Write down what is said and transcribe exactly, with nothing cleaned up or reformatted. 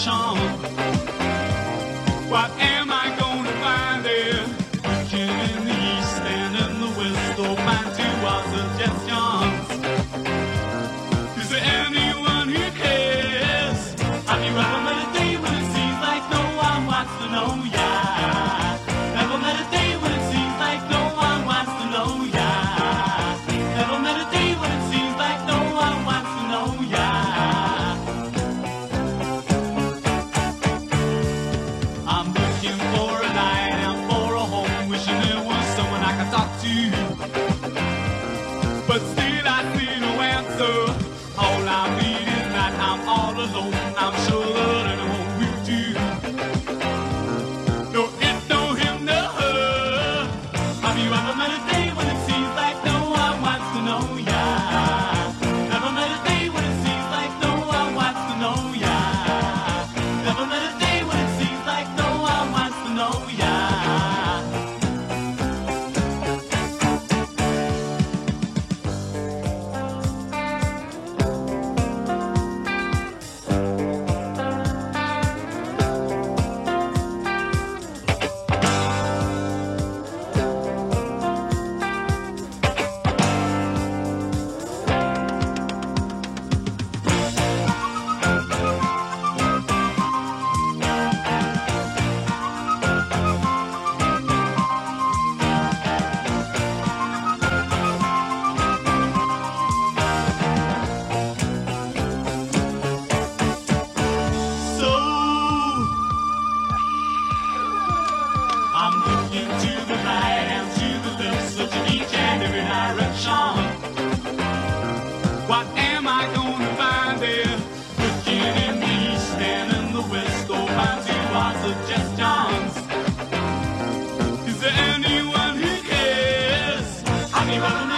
direction. What am I gonna find there? Looking in the east and in the west, or find two our suggestions. Is there anyone who cares? Have you ever met a day when it seems like no one wants to know ya? Never met a day when it seems like no one wants to know ya. Never met a day when it seems like no one wants to know ya. I'm looking for a night and for a home, wishing there was someone I could talk to. But still I see no answer. All I read is that I'm all alone. I'm sure that anyone will do. No, it, no him, no her. Have you ever met a day when it seems like no one wants to know ya? Never met a day when it seems like no one wants to know ya. Never met a day when it seems like no one wants to know ya. So I'm looking to the right and to the left, searching each and every direction. What am I gonna find there? Looking in the east and in the west, go find two our suggestions. Is there anyone who cares? Have you ever